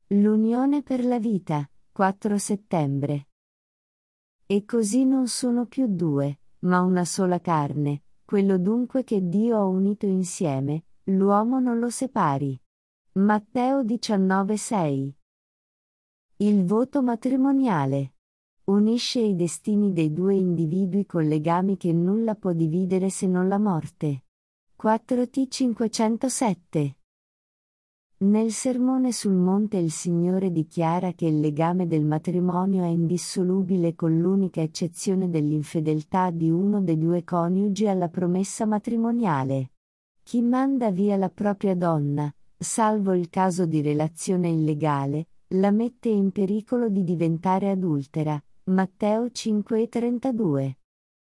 L'unione per la vita, 4 settembre. E così non sono più due, ma una sola carne, quello dunque che Dio ha unito insieme, l'uomo non lo separi. Matteo 19,6. Il voto matrimoniale. Unisce i destini dei due individui con legami che nulla può dividere se non la morte. 4T 507. Nel Sermone sul Monte il Signore dichiara che il legame del matrimonio è indissolubile con l'unica eccezione dell'infedeltà di uno dei due coniugi alla promessa matrimoniale. Chi manda via la propria donna, salvo il caso di relazione illegale, la mette in pericolo di diventare adultera. Matteo 5,32.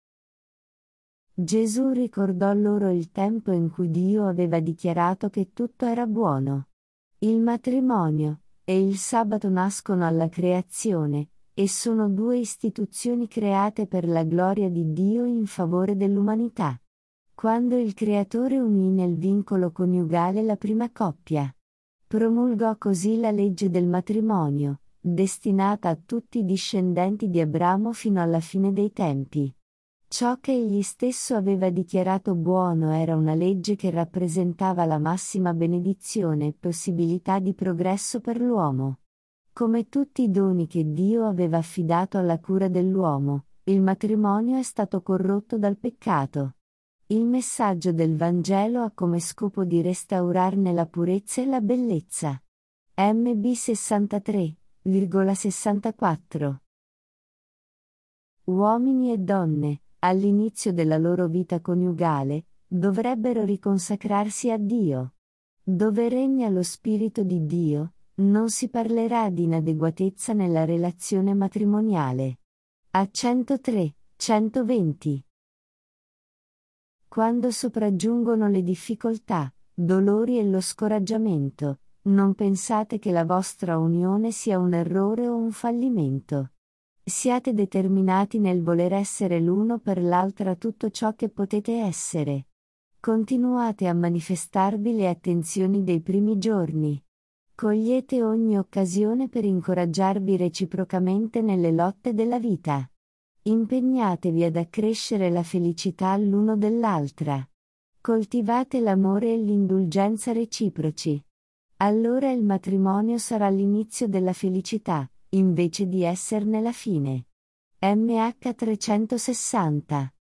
Gesù ricordò loro il tempo in cui Dio aveva dichiarato che tutto era buono. Il matrimonio e il sabato nascono alla creazione, e sono due istituzioni create per la gloria di Dio in favore dell'umanità. Quando il Creatore unì nel vincolo coniugale la prima coppia, promulgò così la legge del matrimonio, destinata a tutti i discendenti di Abramo fino alla fine dei tempi. Ciò che egli stesso aveva dichiarato buono era una legge che rappresentava la massima benedizione e possibilità di progresso per l'uomo. Come tutti i doni che Dio aveva affidato alla cura dell'uomo, il matrimonio è stato corrotto dal peccato. Il messaggio del Vangelo ha come scopo di restaurarne la purezza e la bellezza. MB 63,64. Uomini e donne, all'inizio della loro vita coniugale, dovrebbero riconsacrarsi a Dio. Dove regna lo Spirito di Dio, non si parlerà di inadeguatezza nella relazione matrimoniale. A 103, 120. Quando sopraggiungono le difficoltà, dolori e lo scoraggiamento, non pensate che la vostra unione sia un errore o un fallimento. Siate determinati nel voler essere l'uno per l'altra tutto ciò che potete essere. Continuate a manifestarvi le attenzioni dei primi giorni. Cogliete ogni occasione per incoraggiarvi reciprocamente nelle lotte della vita. Impegnatevi ad accrescere la felicità l'uno dell'altra. Coltivate l'amore e l'indulgenza reciproci. Allora il matrimonio sarà l'inizio della felicità, invece di esserne la fine. MH 360